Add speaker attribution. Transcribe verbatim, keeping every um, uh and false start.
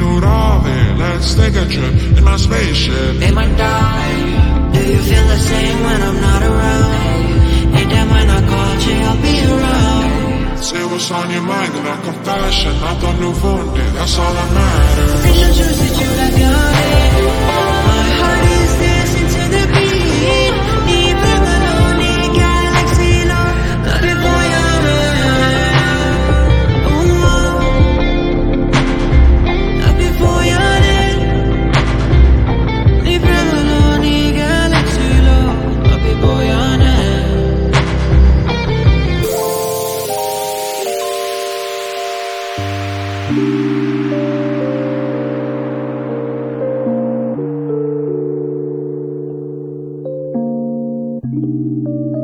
Speaker 1: New York, let's take a trip in my spaceship.
Speaker 2: They might die. Do you feel the same when I'm not around? Ain't that when I called you, I'll be around.
Speaker 1: Say what's on your mind in a confession. I don't know wounded, that's all that matters.
Speaker 2: It's the truth that you left behind. My heart is dancing to the beat. Deep in the lonely galaxy, Lord, looking for your hand. Ooh, looking for your hand. Deep in the lonely galaxy, Lord, looking for your hand.
Speaker 3: Thank you.